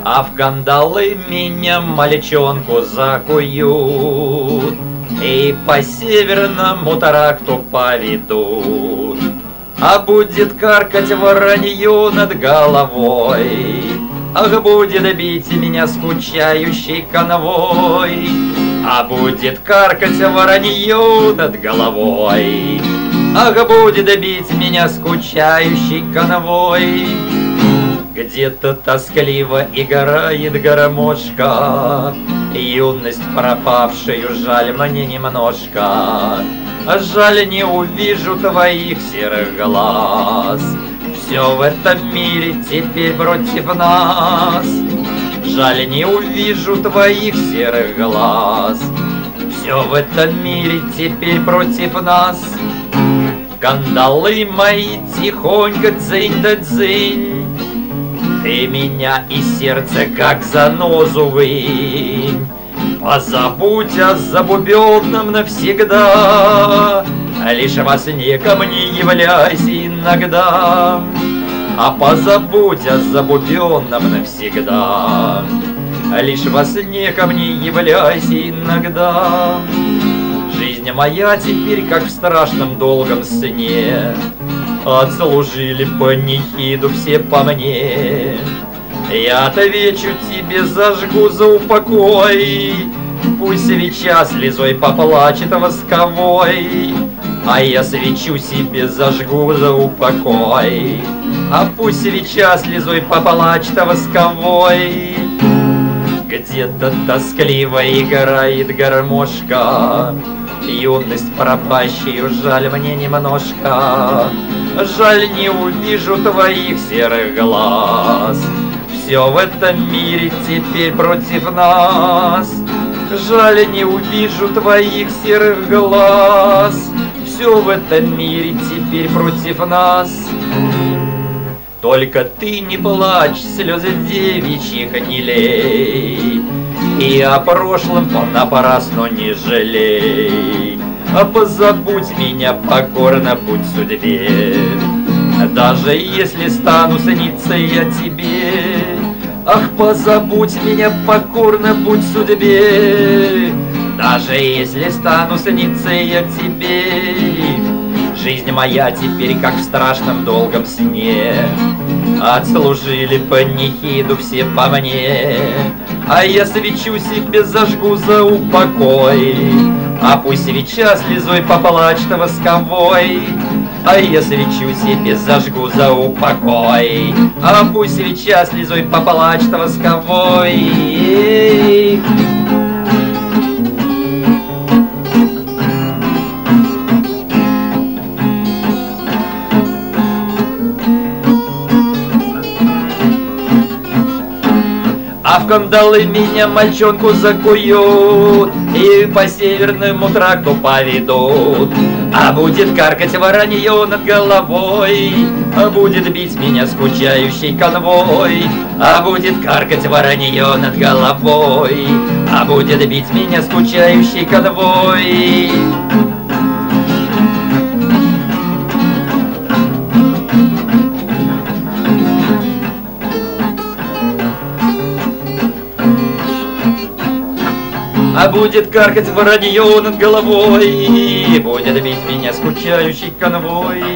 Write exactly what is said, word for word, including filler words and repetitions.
А в кандалы меня мальчонку закуют и по северному тракту поведут. А будет каркать воронье над головой, ах, будет бить меня скучающий конвой. А будет каркать воронье над головой, ах, будет бить меня скучающий конвой. Где-то тоскливо играет гармошка, юность пропавшую жаль мне немножко. Жаль, не увижу твоих серых глаз, все в этом мире теперь против нас. Жаль, не увижу твоих серых глаз, все в этом мире теперь против нас. Кандалы мои тихонько дзынь да дзынь, ты меня и сердце как занозу вынь. Позабудь о забубенном навсегда, лишь во сне ко мне являйся иногда. А позабудь о забубенном навсегда, лишь во сне ко мне являйся иногда. Жизнь моя теперь как в страшном долгом сне, отслужили панихиду все по мне. Я отвечу тебе, зажгу за упокой, пусть свеча слезой поплачет восковой. А я свечу себе зажгу за упокой, а пусть свеча слезой поплачет восковой. Где-то тоскливо играет гармошка, юность пропащую жаль мне немножко. Жаль, не увижу твоих серых глаз, все в этом мире теперь против нас. Жаль, не увижу твоих серых глаз, все в этом мире теперь против нас. Только ты не плачь, слезы девичьих не лей, и о прошлом понапрасну не жалей. А позабудь меня покорно, будь судьбе, даже если стану сниться я тебе. Ах, позабудь меня покорно, будь судьбе, даже если стану сниться я тебе. Жизнь моя теперь как в страшном долгом сне, отслужили панихиду все по мне. А я свечу себе зажгу за упокой, а пусть свеча слезой поплачет восковой. А я свечу себе зажгу за упокой, а пусть свеча слезой поплачет восковой. А в кандалы меня мальчонку закуют и по северному тракту поведут. А будет каркать воронье над головой, а будет бить меня скучающий конвой. А будет каркать воронье над головой, а будет бить меня скучающий конвой. А будет каркать воронье над головой, будет бить меня скучающий конвой.